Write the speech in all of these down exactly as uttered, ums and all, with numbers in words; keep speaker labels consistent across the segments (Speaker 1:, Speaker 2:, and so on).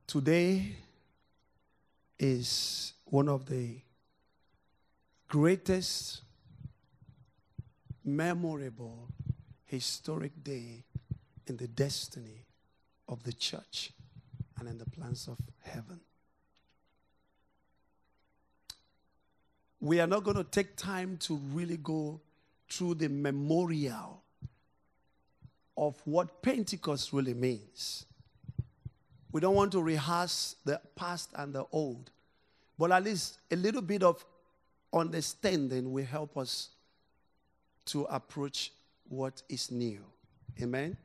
Speaker 1: Today is one of the greatest, memorable, historic day in the destiny of the church and in the plans of heaven. We are not going to take time to really go through the memorial of what Pentecost really means. We don't want to rehearse the past and the old, but at least a little bit of understanding will help us to approach what is new. Amen?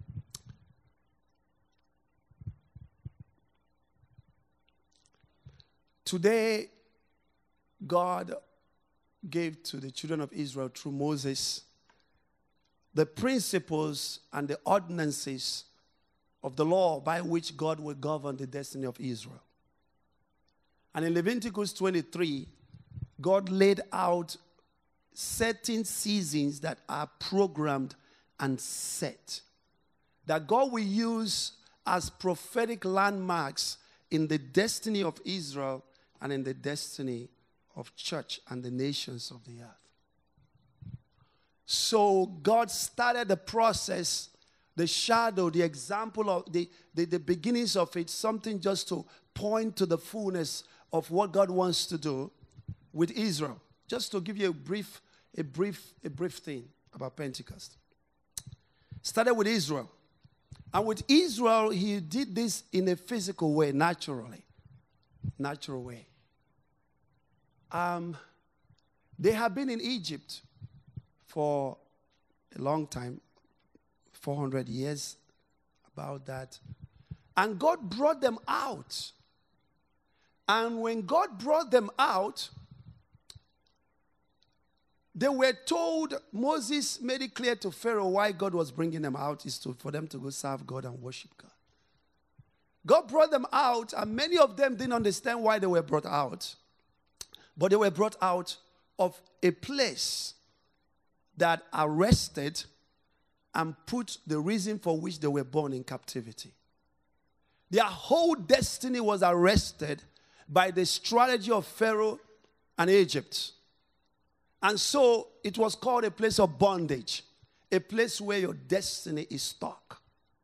Speaker 1: Today, God gave to the children of Israel through Moses the principles and the ordinances of the law by which God will govern the destiny of Israel. And in Leviticus twenty-three, God laid out certain seasons that are programmed and set, that God will use as prophetic landmarks in the destiny of Israel and in the destiny of church and the nations of the earth. So God started the process, the shadow, the example of the, the, the beginnings of it, something just to point to the fullness of what God wants to do with Israel. Just to give you a brief, a brief, a brief thing about Pentecost. Started with Israel. And with Israel, he did this in a physical way, naturally. Natural way. Um, they have been in Egypt for a long time, four hundred years, about that. And God brought them out. And when God brought them out, they were told, Moses made it clear to Pharaoh why God was bringing them out is to, for them to go serve God and worship God. God brought them out, and many of them didn't understand why they were brought out. But they were brought out of a place that arrested and put the reason for which they were born in captivity. Their whole destiny was arrested by the strategy of Pharaoh and Egypt. And so it was called a place of bondage, a place where your destiny is stuck.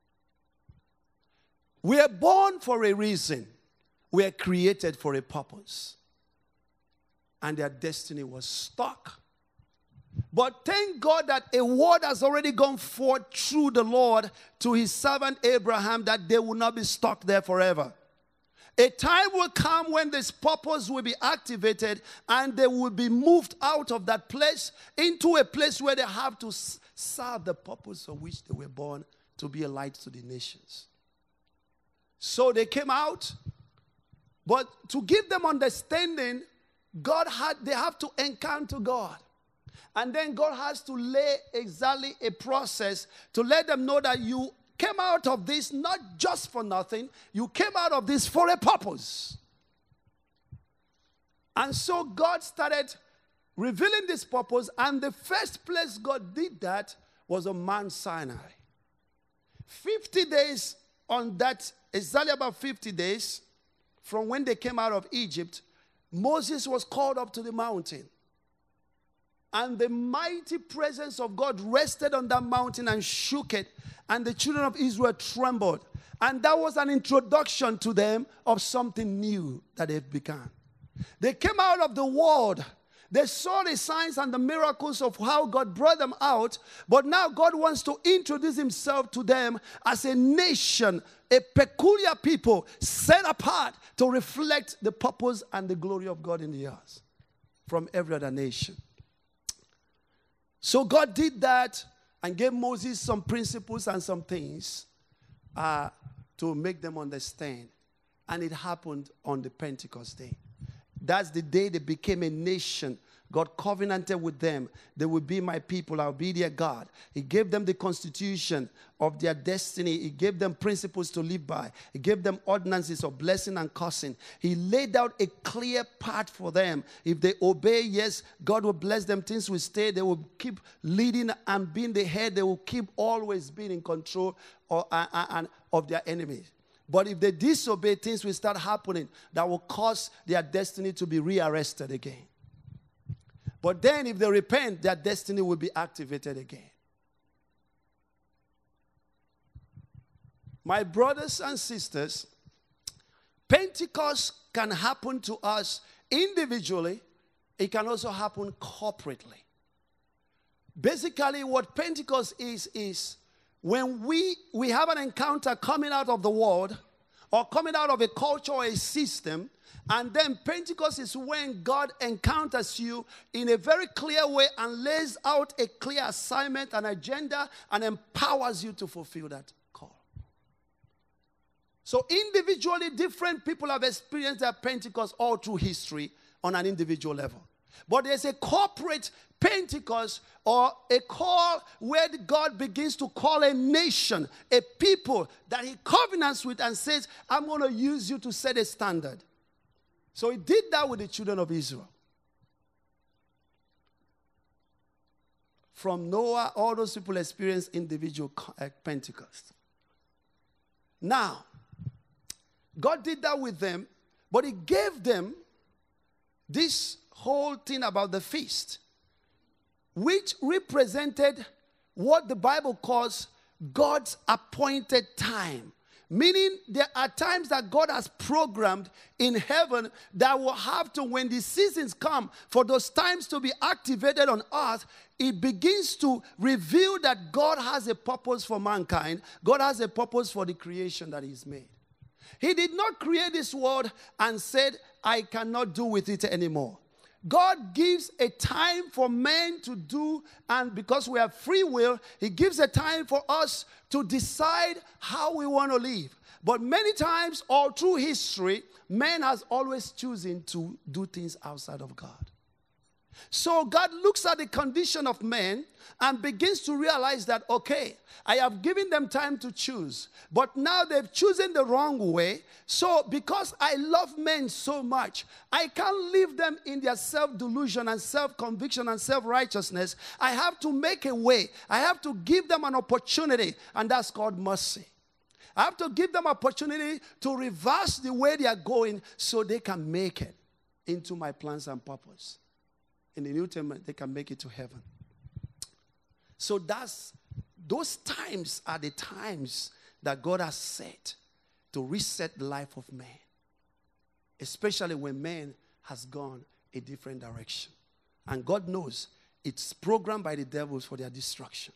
Speaker 1: We are born for a reason. We are created for a purpose. And their destiny was stuck. But thank God that a word has already gone forth through the Lord to his servant Abraham that they will not be stuck there forever. A time will come when this purpose will be activated and they will be moved out of that place into a place where they have to serve the purpose for which they were born, to be a light to the nations. So they came out, but to give them understanding, God had, they have to encounter God. And then God has to lay exactly a process to let them know that you came out of this not just for nothing. You came out of this for a purpose. And so God started revealing this purpose. And the first place God did that was on Mount Sinai. fifty days on that, exactly about fifty days from when they came out of Egypt, Moses was called up to the mountain. And the mighty presence of God rested on that mountain and shook it. And the children of Israel trembled. And that was an introduction to them of something new that they've begun. They came out of the world. They saw the signs and the miracles of how God brought them out. But now God wants to introduce himself to them as a nation, a peculiar people set apart to reflect the purpose and the glory of God in the earth from every other nation. So God did that and gave Moses some principles and some things uh, to make them understand. And it happened on the Pentecost day. That's the day they became a nation. God covenanted with them. They will be my people. I'll be their God. He gave them the constitution of their destiny. He gave them principles to live by. He gave them ordinances of blessing and cursing. He laid out a clear path for them. If they obey, yes, God will bless them. Things will stay. They will keep leading and being the head. They will keep always being in control of, uh, uh, of their enemies. But if they disobey, things will start happening that will cause their destiny to be rearrested again. But then if they repent, their destiny will be activated again. My brothers and sisters, Pentecost can happen to us individually. It can also happen corporately. Basically, what Pentecost is, is when we, we have an encounter coming out of the world or coming out of a culture or a system, and then Pentecost is when God encounters you in a very clear way and lays out a clear assignment and agenda and empowers you to fulfill that call. So individually, different people have experienced their Pentecost all through history on an individual level. But there's a corporate Pentecost or a call where God begins to call a nation, a people that he covenants with and says, I'm going to use you to set a standard. So he did that with the children of Israel. From Noah, all those people experienced individual Pentecost. Now, God did that with them, but he gave them this whole thing about the feast, which represented what the Bible calls God's appointed time. Meaning there are times that God has programmed in heaven that will have to, when the seasons come for those times to be activated on earth, it begins to reveal that God has a purpose for mankind. God has a purpose for the creation that he's made. He did not create this world and said, I cannot do with it anymore. God gives a time for men to do, and because we have free will, he gives a time for us to decide how we want to live. But many times, all through history, man has always chosen to do things outside of God. So God looks at the condition of men and begins to realize that, okay, I have given them time to choose, but now they've chosen the wrong way. So because I love men so much, I can't leave them in their self-delusion and self-conviction and self-righteousness. I have to make a way. I have to give them an opportunity, and that's called mercy. I have to give them opportunity to reverse the way they are going so they can make it into my plans and purpose. In the New Testament, they can make it to heaven. So that's, those times are the times that God has set to reset the life of man. Especially when man has gone a different direction. And God knows it's programmed by the devils for their destruction.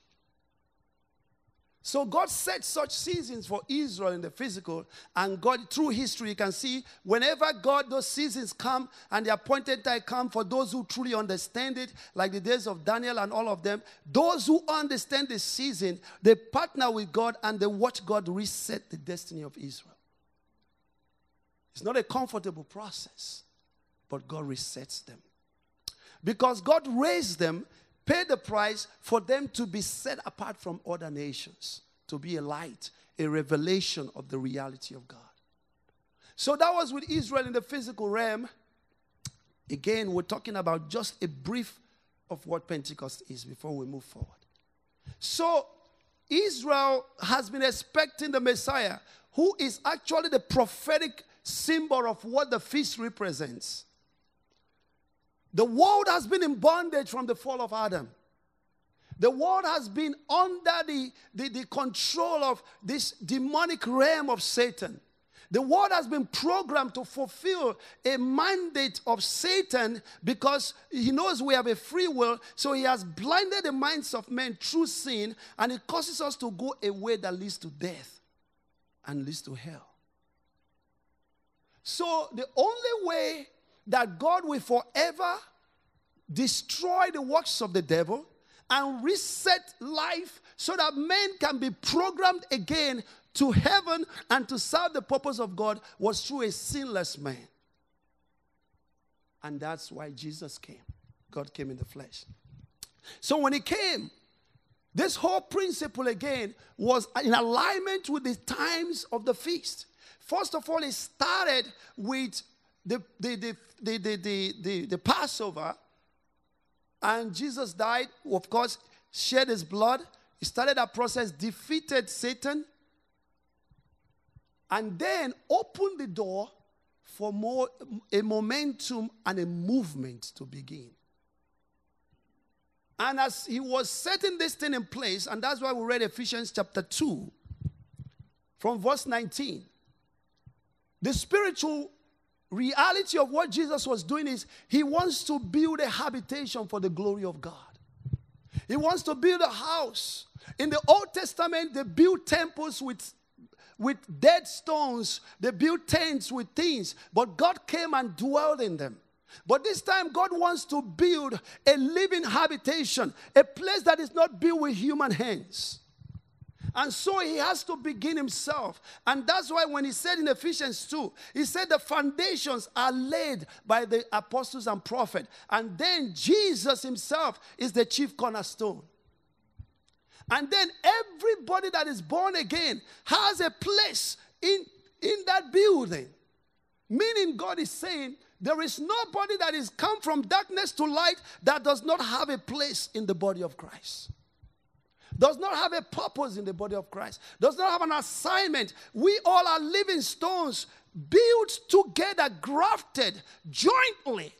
Speaker 1: So God set such seasons for Israel in the physical, and God, through history, you can see whenever God, those seasons come and the appointed time come for those who truly understand it, like the days of Daniel and all of them, those who understand the season, they partner with God and they watch God reset the destiny of Israel. It's not a comfortable process, but God resets them. Because God raised them, paid the price for them to be set apart from other nations, to be a light, a revelation of the reality of God. So that was with Israel in the physical realm. Again, we're talking about just a brief of what Pentecost is before we move forward. So Israel has been expecting the Messiah, who is actually the prophetic symbol of what the feast represents. The world has been in bondage from the fall of Adam. The world has been under the, the, the control of this demonic realm of Satan. The world has been programmed to fulfill a mandate of Satan because he knows we have a free will, so he has blinded the minds of men through sin, and it causes us to go a way that leads to death and leads to hell. So the only way that God will forever destroy the works of the devil and reset life so that men can be programmed again to heaven and to serve the purpose of God was through a sinless man. And that's why Jesus came. God came in the flesh. So when he came, this whole principle again was in alignment with the times of the feast. First of all, it started with The, the, the, the, the, the, the, the Passover, and Jesus died, of course, shed his blood. He started that process, defeated Satan, and then opened the door for more a momentum and a movement to begin. And as he was setting this thing in place, and that's why we read Ephesians chapter two, from verse nineteen, the spiritual reality of what Jesus was doing is he wants to build a habitation for the glory of God. He wants to build a house. In the Old Testament, they built temples with, with dead stones. They built tents with things. But God came and dwelled in them. But this time, God wants to build a living habitation, a place that is not built with human hands. And so he has to begin himself. And that's why when he said in Ephesians two, he said the foundations are laid by the apostles and prophets. And then Jesus himself is the chief cornerstone. And then everybody that is born again has a place in, in that building. Meaning God is saying there is nobody that is come from darkness to light that does not have a place in the body of Christ. Does not have a purpose in the body of Christ. Does not have an assignment. We all are living stones built together, grafted jointly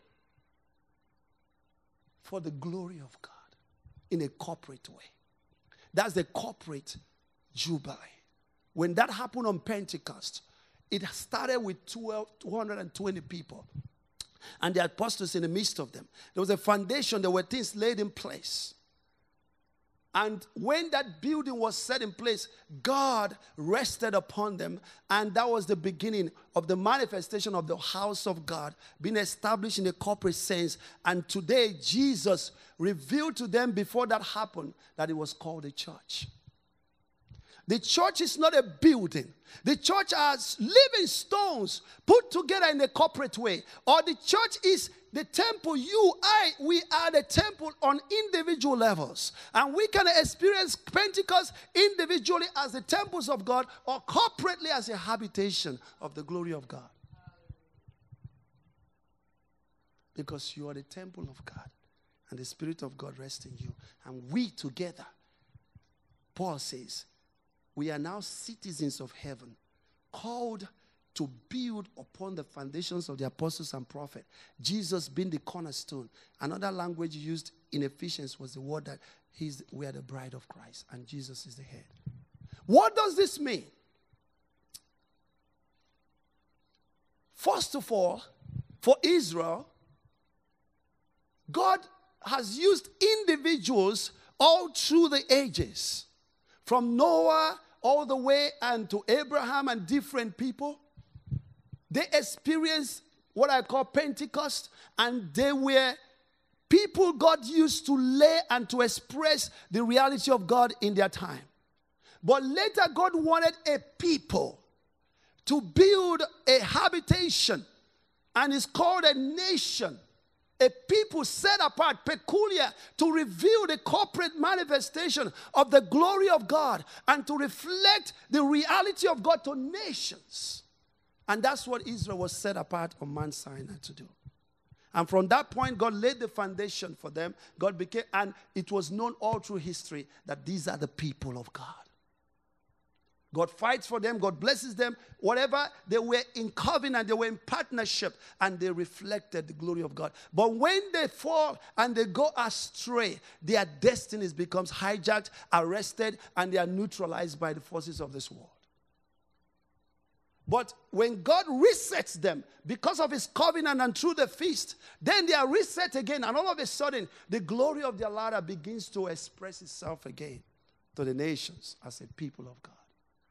Speaker 1: for the glory of God in a corporate way. That's the corporate jubilee. When that happened on Pentecost, it started with twelve, two hundred twenty people. And the apostles in the midst of them. There was a foundation. There were things laid in place. And when that building was set in place, God rested upon them. And that was the beginning of the manifestation of the house of God being established in a corporate sense. And today, Jesus revealed to them before that happened that it was called a church. The church is not a building. The church has living stones put together in a corporate way. Or the church is the temple. You, I, we are the temple on individual levels. And we can experience Pentecost individually as the temples of God or corporately as a habitation of the glory of God. Because you are the temple of God. And the Spirit of God rests in you. And we together, Paul says, we are now citizens of heaven, called to build upon the foundations of the apostles and prophets. Jesus being the cornerstone. Another language used in Ephesians was the word that he's, we are the bride of Christ and Jesus is the head. What does this mean? First of all, for Israel, God has used individuals all through the ages. From Noah all the way and to Abraham and different people. They experienced what I call Pentecost, and they were people God used to lay and to express the reality of God in their time. But later God wanted a people to build a habitation, and it's called a nation. A people set apart, peculiar, to reveal the corporate manifestation of the glory of God and to reflect the reality of God to nations. And that's what Israel was set apart on Mount Sinai to do. And from that point, God laid the foundation for them. God became, and it was known all through history that these are the people of God. God fights for them. God blesses them. Whatever, they were in covenant. They were in partnership. And they reflected the glory of God. But when they fall and they go astray, their destinies becomes hijacked, arrested, and they are neutralized by the forces of this world. But when God resets them because of his covenant and through the feast, then they are reset again. And all of a sudden, the glory of their Lord begins to express itself again to the nations as a people of God.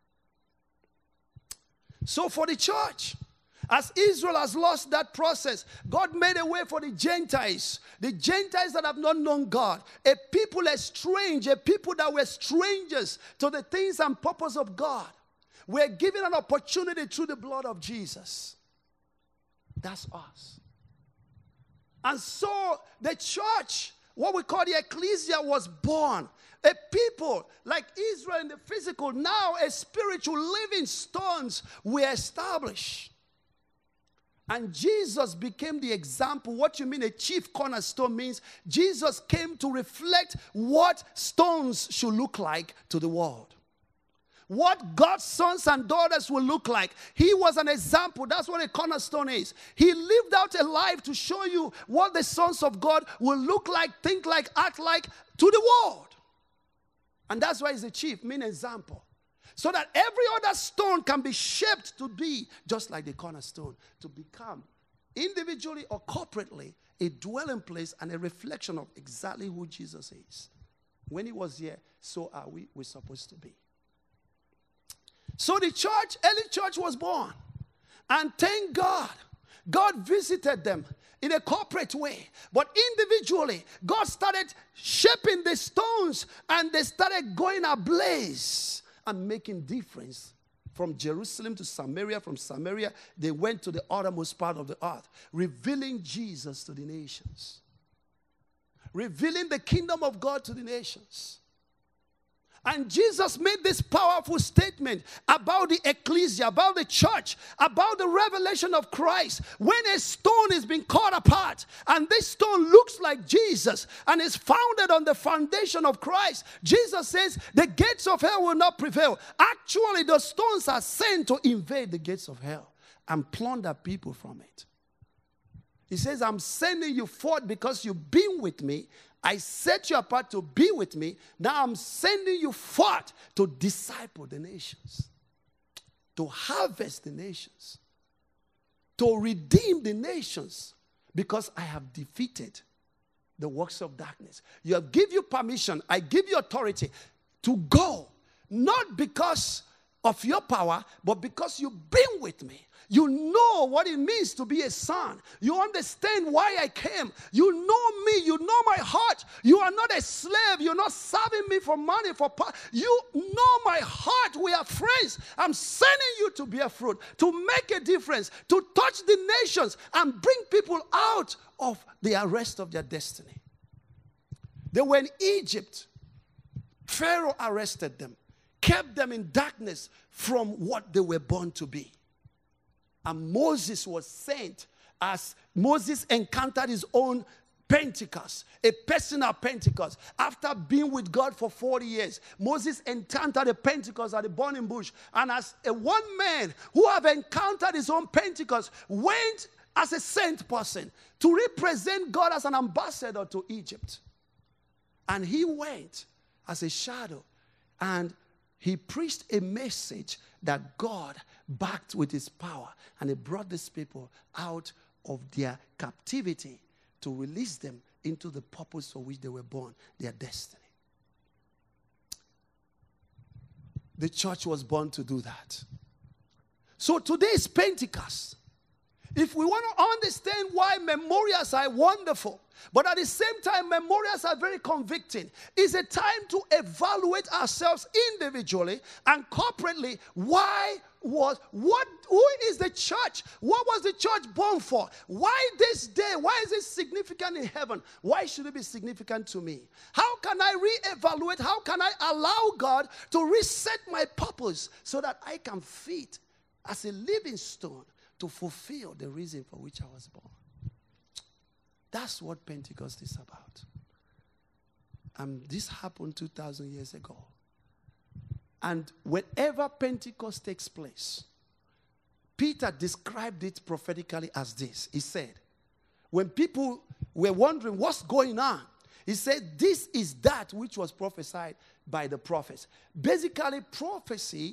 Speaker 1: So for the church, as Israel has lost that process, God made a way for the Gentiles, the Gentiles that have not known God, a people estranged, a people that were strangers to the things and purpose of God, were given an opportunity through the blood of Jesus. That's us. And so the church, what we call the ecclesia, was born. A people like Israel in the physical, now a spiritual living stones were established. And Jesus became the example. What you mean a chief cornerstone means Jesus came to reflect what stones should look like to the world. what God's sons and daughters will look like. He was an example. That's what a cornerstone is. He lived out a life to show you what the sons of God will look like, think like, act like to the world. And that's why he's a chief, mean example. So that every other stone can be shaped to be just like the cornerstone, to become individually or corporately a dwelling place and a reflection of exactly who Jesus is. When he was here, so are we we're supposed to be. So the church, early church was born. And thank God, God visited them in a corporate way. But individually, God started shaping the stones and they started going ablaze and making difference. From Jerusalem to Samaria, from Samaria, they went to the uttermost part of the earth, revealing Jesus to the nations. Revealing the kingdom of God to the nations. And Jesus made this powerful statement about the ecclesia, about the church, about the revelation of Christ. When a stone is being cut apart, and this stone looks like Jesus, and is founded on the foundation of Christ, Jesus says, the gates of hell will not prevail. Actually, the stones are sent to invade the gates of hell and plunder people from it. He says, I'm sending you forth because you've been with me. I set you apart to be with me. Now I'm sending you forth to disciple the nations, to harvest the nations, to redeem the nations, because I have defeated the works of darkness. You have given you permission. I give you authority to go, not because of your power, but because you've been with me. You know what it means to be a son. You understand why I came. You know me. You know my heart. You are not a slave. You're not serving me for money, for power. You know my heart. We are friends. I'm sending you to bear fruit, to make a difference, to touch the nations and bring people out of the arrest of their destiny. They were in Egypt. Pharaoh arrested them, kept them in darkness from what they were born to be. And Moses was sent as Moses encountered his own Pentecost, a personal Pentecost. After being with God for forty years, Moses encountered a Pentecost at the burning bush. And as a one man who have encountered his own Pentecost, went as a sent person to represent God as an ambassador to Egypt. And he went as a shadow and he preached a message that God backed with his power, and he brought these people out of their captivity to release them into the purpose for which they were born, their destiny. The church was born to do that. So today is Pentecost. If we want to understand why memorials are wonderful, but at the same time, memorials are very convicting, it's a time to evaluate ourselves individually and corporately. Why was, what, who is the church? What was the church born for? Why this day? Why is it significant in heaven? Why should it be significant to me? How can I reevaluate? How can I allow God to reset my purpose so that I can fit as a living stone to fulfill the reason for which I was born? That's what Pentecost is about. And this happened two thousand years ago. And whenever Pentecost takes place, Peter described it prophetically as this. He said, when people were wondering what's going on, he said, this is that which was prophesied by the prophets. Basically, prophecy.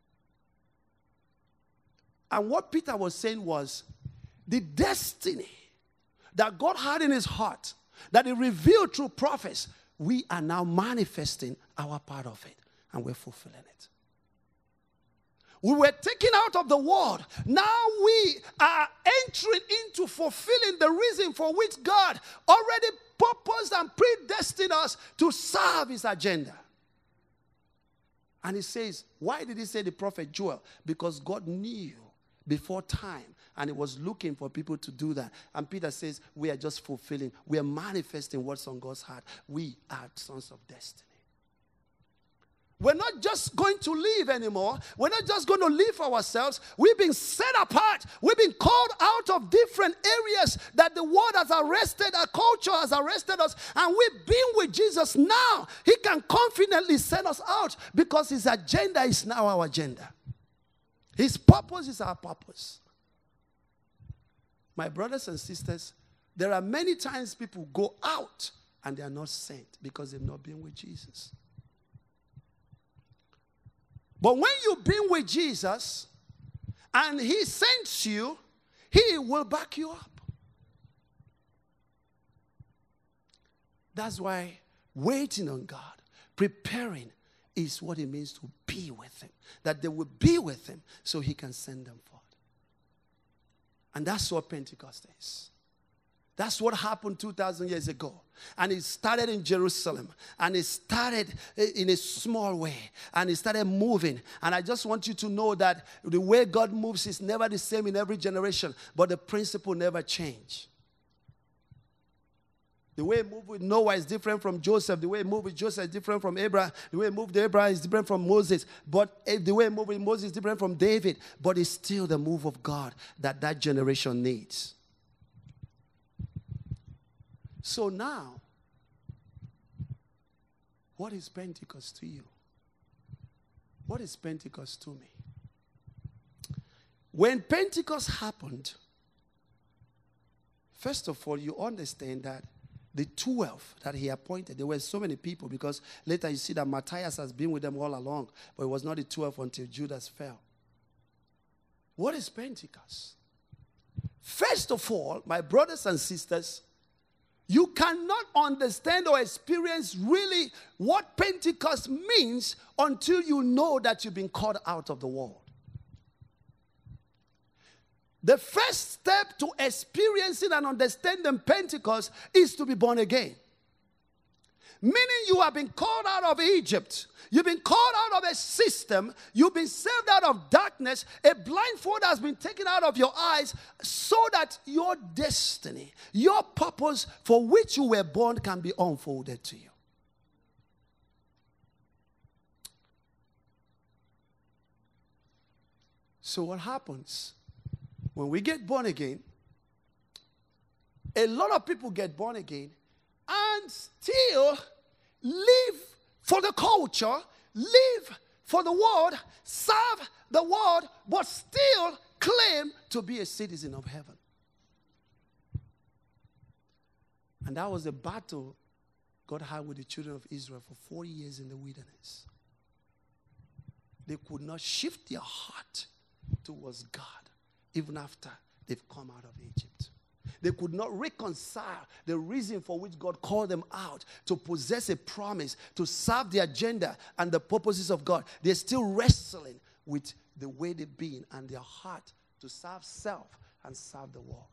Speaker 1: And what Peter was saying was the destiny that God had in his heart, that he revealed through prophets, we are now manifesting our part of it, and we're fulfilling it. We were taken out of the world. Now we are entering into fulfilling the reason for which God already purposed and predestined us to serve his agenda. And he says, why did he say the prophet Joel? Because God knew before time, and it was looking for people to do that. And Peter says, we are just fulfilling, we are manifesting what's on God's heart. We are sons of destiny. We're not just going to live anymore. We're not just going to live for ourselves. We've been set apart. We've been called out of different areas that the world has arrested, our culture has arrested us, and we've been with Jesus now. He can confidently send us out because his agenda is now our agenda. His purpose is our purpose. My brothers and sisters, there are many times people go out and they are not sent because they've not been with Jesus. But when you've been with Jesus and he sends you, he will back you up. That's why waiting on God, preparing, is what it means to be with him. That they will be with him so he can send them forth. And that's what Pentecost is. That's what happened two thousand years ago. And it started in Jerusalem. And it started in a small way. And it started moving. And I just want you to know that the way God moves is never the same in every generation. But the principle never changes. The way it moved with Noah is different from Joseph. The way it moved with Joseph is different from Abraham. The way it moved with Abraham is different from Moses. But the way it moved with Moses is different from David. But it's still the move of God that that generation needs. So now, what is Pentecost to you? What is Pentecost to me? When Pentecost happened, first of all, you understand that the twelve that he appointed, there were so many people because later you see that Matthias has been with them all along, but it was not the twelve until Judas fell. What is Pentecost? First of all, my brothers and sisters, you cannot understand or experience really what Pentecost means until you know that you've been called out of the world. The first step to experiencing and understanding Pentecost is to be born again. Meaning you have been called out of Egypt. You've been called out of a system. You've been saved out of darkness. A blindfold has been taken out of your eyes so that your destiny, your purpose for which you were born can be unfolded to you. So what happens? When we get born again, a lot of people get born again and still live for the culture, live for the world, serve the world, but still claim to be a citizen of heaven. And that was the battle God had with the children of Israel for forty years in the wilderness. They could not shift their heart towards God even after they've come out of Egypt. They could not reconcile the reason for which God called them out to possess a promise, to serve the agenda and the purposes of God. They're still wrestling with the way they've been and their heart to serve self and serve the world.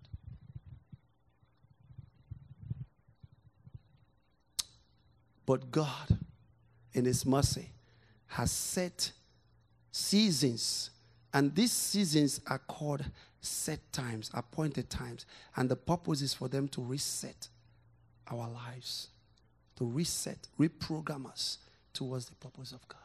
Speaker 1: But God, in his mercy, has set seasons, and these seasons are called set times, appointed times, and the purpose is for them to reset our lives, to reset, reprogram us towards the purpose of God.